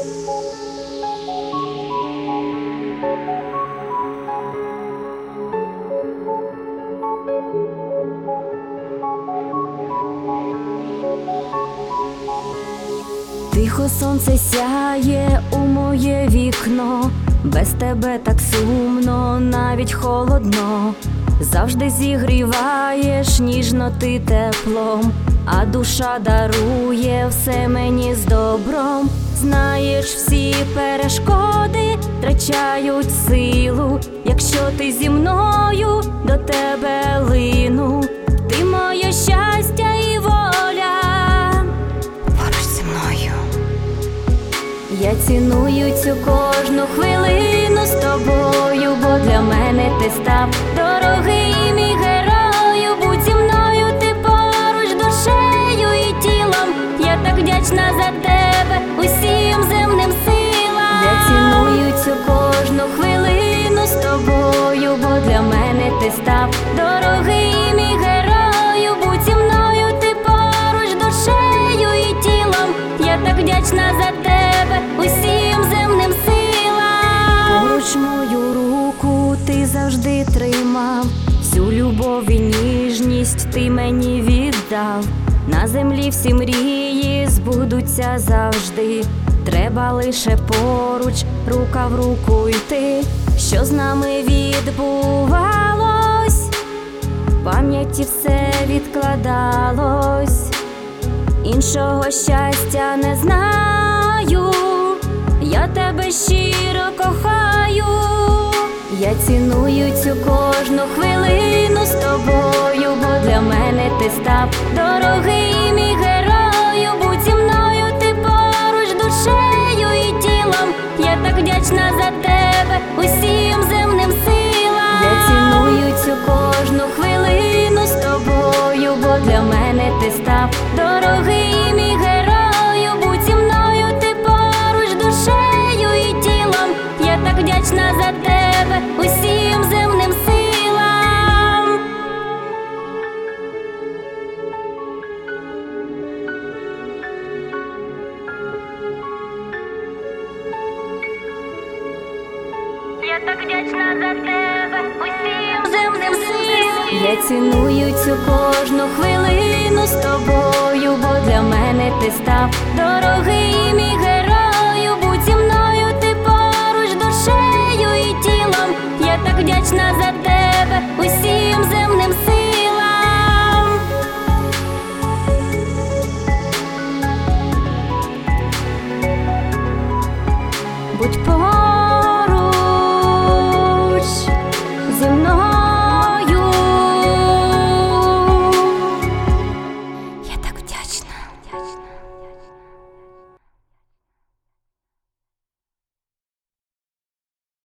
Тихо сонце сяє у моє вікно, без тебе так сумно, навіть холодно. Завжди зігріваєш ніжно ти теплом, а душа дарує все мені з добром. Знаєш, всі перешкоди втрачають силу, якщо ти зі мною, до тебе лину. Ти моє щастя і воля, поруч зі мною. Я ціную цю кожну хвилину з тобою, бо для мене ти став дорогий мій герою. Будь зі мною, ти поруч душею і тілом. Я так вдячна за тебе усім земним силам. Я ціную цю кожну хвилину з тобою, бо для мене ти став дорогий мій герою. Будь зі мною, ти поруч душею і тілом. Я так вдячна за тебе усім земним силам. Поруч мою руку ти завжди тримав, всю любов і ніжність ти мені віддав. На землі всі мрії збудуться завжди, треба лише поруч, рука в руку йти. Що з нами відбувалось, в пам'яті все відкладалось. Іншого щастя не знаю, я тебе щиро кохаю. Я ціную цю кожну хвилину з тобою, бо для мене ти став дорогий мій герою. Будь зі мною, ти поруч душею і тілом. Я так вдячна за тебе усім земним силам. Я ціную цю кожну хвилину з тобою, бо для мене ти став дорогий мій герою. Будь зі мною, ти поруч душею і тілом. Я так вдячна за тебе усім земним силам. Я так вдячна за тебе усім земним силам. Я ціную цю кожну хвилину з тобою, бо для мене ти став дорогий мій